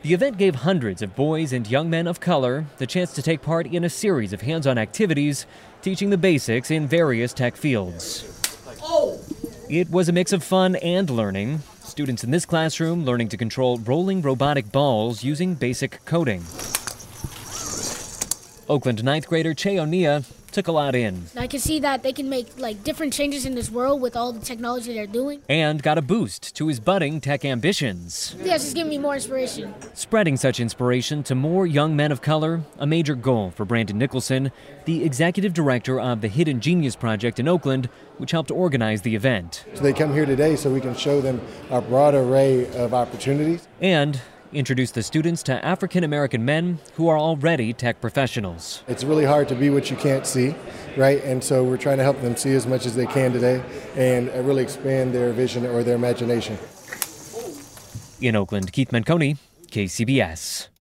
The event gave hundreds of boys and young men of color the chance to take part in a series of hands-on activities, teaching the basics in various tech fields. It was a mix of fun and learning. Students in this classroom learning to control rolling robotic balls using basic coding. Oakland ninth grader Che O'Nia took a lot in. I can see that they can make different changes in this world with all the technology they're doing. And got a boost to his budding tech ambitions. Yeah, it's just giving me more inspiration. Spreading such inspiration to more young men of color, a major goal for Brandon Nicholson, the executive director of the Hidden Genius Project in Oakland, which helped organize the event. So they come here today so we can show them a broad array of opportunities. And introduce the students to African American men who are already tech professionals. It's really hard to be what you can't see, right? And so we're trying to help them see as much as they can today and really expand their vision or their imagination. In Oakland, Keith Menconi, KCBS.